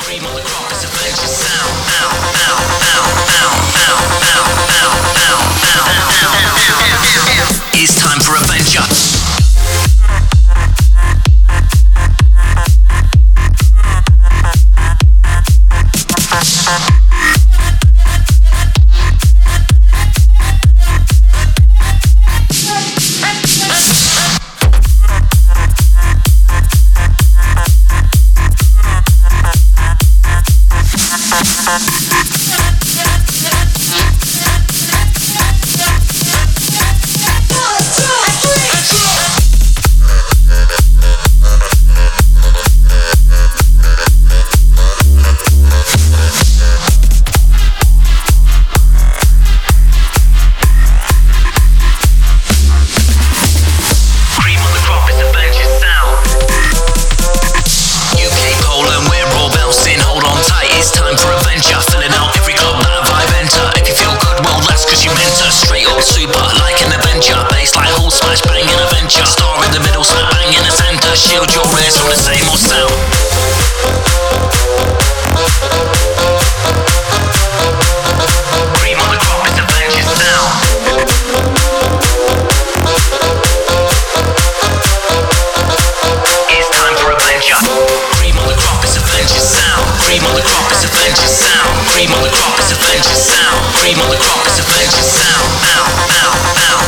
Cream on the crop is Avengers sound. Ow, ow, ow, ow, ow, ow, ow, ow, ow. It's time for Avenger. Shield your ears from the same old sound. Cream on the crop is Avengers sound. It's time for Avenger. Cream on the crop is Avengers sound. Cream on the crop is Avengers sound. Cream on the crop is Avengers sound. Cream on the crop is Avengers sound. Ow, ow, ow.